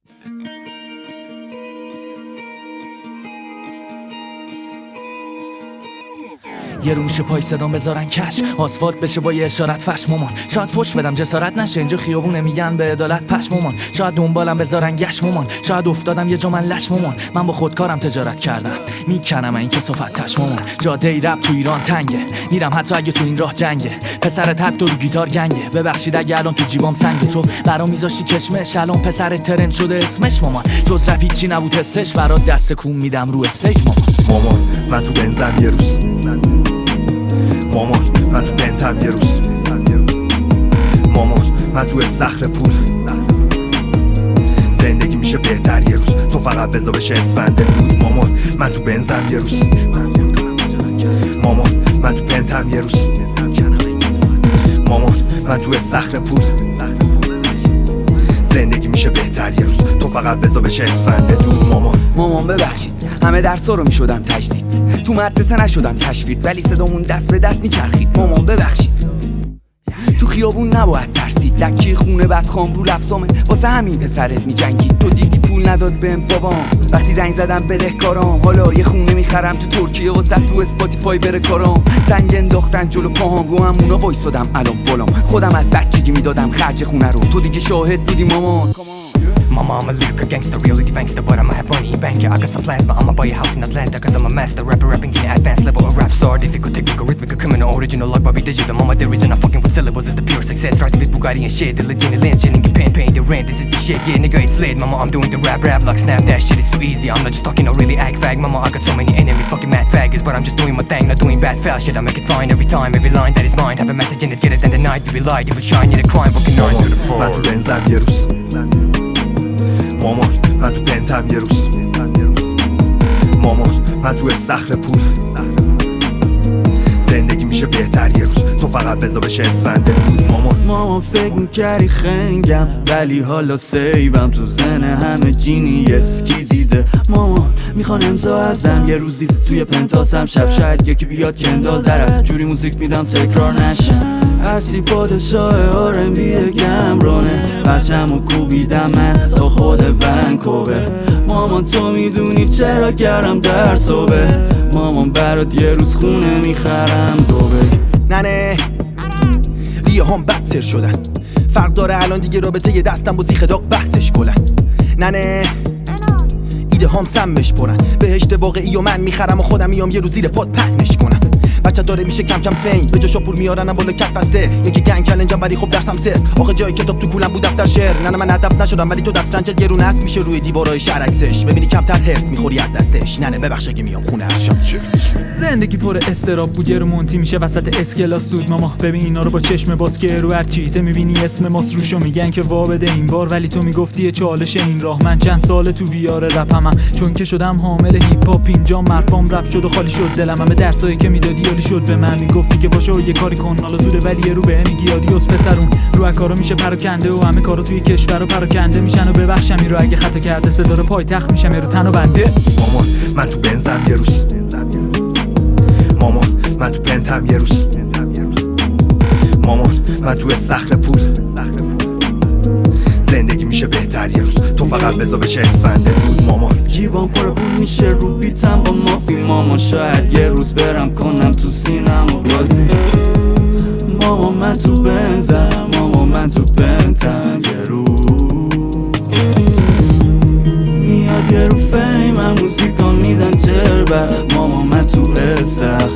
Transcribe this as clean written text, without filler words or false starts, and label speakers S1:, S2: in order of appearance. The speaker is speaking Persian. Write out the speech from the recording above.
S1: یه روش پای صدام بذارن کش آسفالت بشه با یه اشارت فش مامان. شاید فوش بدم جسارت نشه اینجا خیابونه میگن به عدالت پش مامان. شاید دنبالم بذارن گش مامان. شاید افتادم یه جا من لش مامان. من با خودکارم تجارت کردم میکنم این کسافت تش مامان. جاده ای رپ تو ایران تنگه میرم حتی اگه تو این راه جنگه. پسرت حتی رو گیتار گنگه. ببخشید اگه الان تو جیبام سنگه. تو برام میذاشتی کشمش الان پسر ترند شده اسمش مامان. جز رپ هیچی نبود حسش برات دست کوم میدم رو استیج
S2: مامان. من تو بنزم یه روز مامان. من تو بنتم یه روز مامان. من تو استخر پول زندگی میشه بهتر یه روز. تو فقط بذار بشه اسفنده دود مامان. من تو بنزم یه روز مامان. من تو بنتم یه روز مامان. من تو استخر پول زندگی میشه بهتر یه روز. تو فقط بذار بشه اسفنده دود
S3: مامان ببخشید همه درسا رو میشدم تجدید. تو مدرسه نشدم تشویق ولی صدامون دست به دست میچرخید. مامان ببخشید تو خیابون نباید ترسید. دکی خونه بدخوام رو لفظامه واسه همین پسرت میجنگید. تو دیدی پول نداد بهم بابام وقتی زنگ زدم بدهکارام. حالا یه خونه میخرم تو ترکیه واسه رو اسپاتیفای بره کارام. سنگ انداختن جلو پاهام رو همونا وایسادم الان بالام. خودم از بچگی میدادم خرج خونه رو. تو دیگه شاهد بودی مامان.
S4: Mama, I'm a lyrical gangster, reality gangster, but I'ma have money in bank. Yeah, I got some plans, but I'ma buy a house in Atlanta, cause I'm a master rapper, rapping in an advanced level, a rap star. Difficult, technical, rhythmical, criminal, original, like Bobby Digital. Mama, the reason I'm fucking with syllables is the pure success. Riding with Bugatti and shit, the legit lens, chilling in pen, paying the rent. This is the shit, yeah, nigga, it's lit. Mama, I'm doing the rap like snap, that shit is so easy. I'm not just talking, I really act fag. Mama, I got so many enemies, fucking mad faggots, but I'm just doing my thing, not doing bad foul shit. I make it fine every time, every line that is mine. Have a message in it, get it, and the night to be light. If it's shine, you're the crime, fucking 9 to the 4.
S2: من تو بنزم یه روز مامان. من تو بنتم یه روز مامان. من تو استخر پول زندگی میشه بهتر یه روز. تو فقط بذار بشه اسفنده دود
S5: مامان فکر میکردی خنگم ولی حالا سیوم تو زن همه جینی اسکی دیده. مامان میخوان امضا ازم یه روزی توی پنتاسم شب شاید یکی بیاد کندال درم. جوری موزیک میدم تکرار نشه هستی پادشاه آرنبی گمرانه. پرچمو کوبیدم من تا خود ونکوور. مامان تو میدونی چرا گرم در صبح. مامان برات یه روز خونه میخرم دوبه.
S6: ننه ریه هم بد سر شدن. فرق داره الان دیگه رابطه یه دستم با زیخ داغ بحثش کلن. ننه ایده هم سمش پرن. بهشت واقعی و من میخرم و خودم میام یه روز زیر پاد پهنش کنم. بچه داره میشه کم کم فیم به جاشا پول میارنم بالا کت بسته. یکی گنگ کلنجم ولی خب درسم صفر. آخه جای کتاب تو کولم بود دفتر شعر. نه من ادب نشدم ولی تو دست رنجت گرون است میشه روی دیوارای شهر عکسش. ببینی کمتر هرس میخوری از دستش. نه ببخش اگه میام خونه هر شب چه
S7: زندگی پر استراب بود یه رو مونتی میشه وسط اسکلاس دود. ماما ببین اینا رو با چشم باز که رو هر چیته میبینی اسم ماس روشو میگن که وا بده این بار. ولی تو میگفتی چالش این راه. من چند سال تو ویار رپمم چون که شدم حامل هیپ هاپ. اینجا مرفام رپ شد و خالی شد دلم. همه درسایی که میدادی یالی شد به من. میگفتی که باشه و یه کاری کن حالا زوده ولی رو به میگی آدیوس پسرون. رو کارا میشه پراکنده و همه کارا توی کشور رو پراکنده میشن. و ببخشم این رو اگه خطا کرده صدا رو پایتخت میشم یه رو تن و بنده.
S2: مامان من تو بنزم یه روز مامان. من تو بنتم یه روز مامان. من تو استخر پول زندگی میشه بهتر یه روز. تو فقط بذار بشه اسفنده دود مامان.
S5: جیبام پر پول میشه رو بیتم با مافی. مامان شاید یه روز برم کنم تو سینم و بازی. مامان من تو بنزم مامان من تو بنتم یه روز میاد یه رو فیم. من موزیکان میدن جربه. مامان من تو استخر